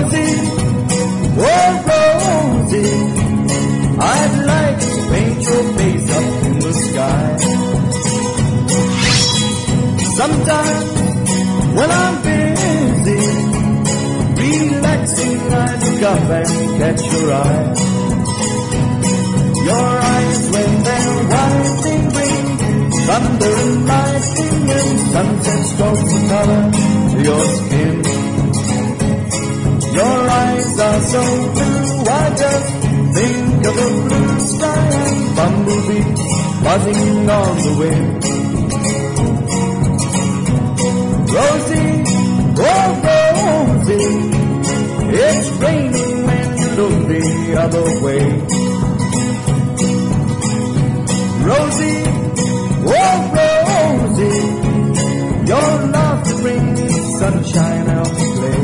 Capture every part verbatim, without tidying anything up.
Rosie, oh Rosie, I'd like to paint your face up in the sky. Sometimes when I'm busy, relaxing, I look up and catch your eye. Your eyes when they're winding green, thunder and lightning and sunset strokes the color to your skin. Your eyes are so blue, I just think of a blue sky and bumblebees buzzing on the wind. Rosie, oh Rosie, it's raining when you look the other way. Rosie, oh Rosie, your laughter brings sunshine out to play.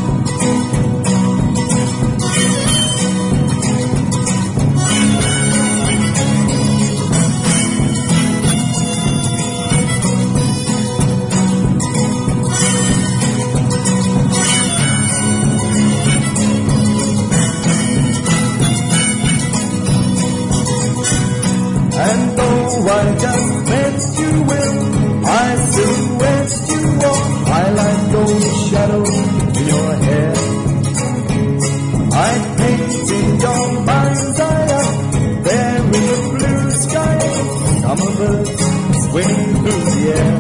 And though I just met you, Will, I silhouette you all. I like those shadows in your hair. I paint in your mind's eye up there in the blue sky. Summer birds swimming through the air.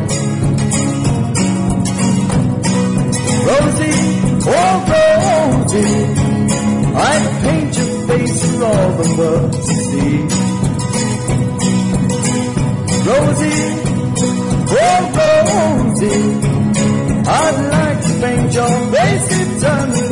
Rosie, oh Rosie, I paint your face for all the world to see. Rosie, oh Rosie, I'd like to paint your face eternally.